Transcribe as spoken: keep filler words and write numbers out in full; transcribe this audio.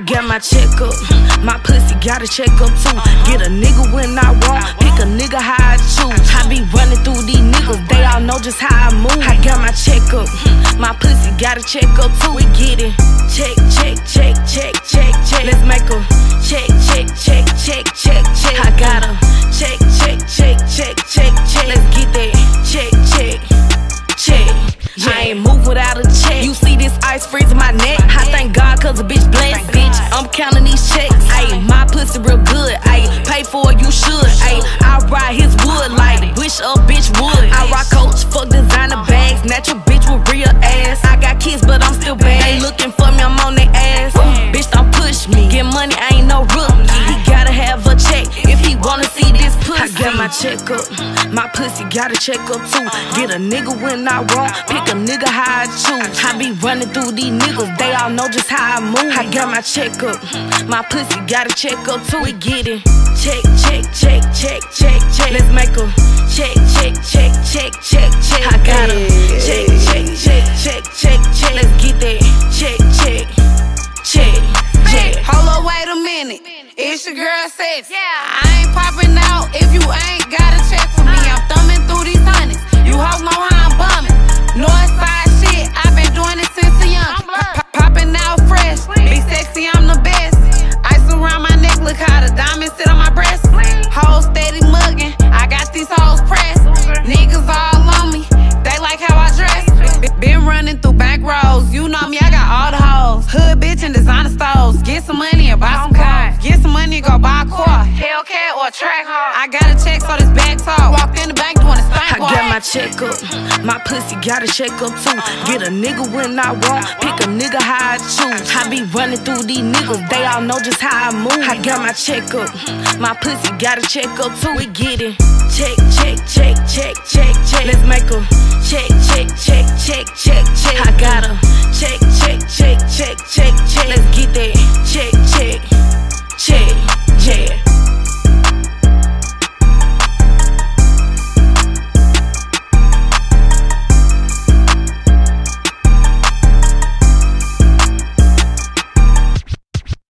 got my check up, my pussy gotta check up too. Get a nigga when I want, pick a nigga how I choose. I be running through these niggas, they all know just how I move. I got my check up, my pussy gotta check up too. We get it, check, check, check, check, check, check. Let's make a check, check, check, check, check, check. I got a check, check, check, check, check, check. Let's get that check, check, check. I ain't move without a check. You see this ice freezing my neck. I thank God cause a bitch blessed, bitch. I'm counting these checks. Ayy, my pussy real good. Ayy, pay for it, you should. Ayy, I ride his wood like wish a bitch would. I rock Coach, fuck designer bags. Natural bitch with real ass. I got kids, but I'm still bad. They looking for me, I'm on their ass. Bitch, don't push me. Get money, I ain't no rookie. He gotta have a check if he wanna see this pussy. I got my check up, my pussy gotta check up too. Get a nigga when I want, pick a nigga how I choose. I be running through these niggas, they all know just how I move. I got my check up, my pussy gotta check up too. We get it, check, check, check, check, check, check. Let's make a check, check, check, check, check, check. I got a check, check, check, check, check, check. Let's get that check, check, check, check. Hold up, wait a minute. It's your girl Sex. Yeah. I ain't popping out if you ain't got a check for me. I'm thumbing through these hundreds. You hoes know how I'm bumming. Northside shit, I've been doing it since a young. Popping out fresh, be sexy, I'm the best. Ice around my neck, look how the diamonds sit on my breast. Hoes steady mugging, I got these hoes pressed. Niggas all on me, they like how I dress. Been running through back roads, you know me, I got all the hoes. Hood bitch and designer stores, get some money and buy some cars. Get some money and go buy a car, Hellcat or a track hard. I got a check so this bag tall. Walked in the bank doing a stank. I got my check up, my pussy gotta check up too. Get a nigga when I want, pick a nigga how I choose. I be running through these niggas, they all know just how I move. I got my check up, my pussy gotta check up too. We get it, check, check, check, check, check, check. Let's make a check, check, check, check, check, check. I got a check, check, check, check, check, check. Let's get that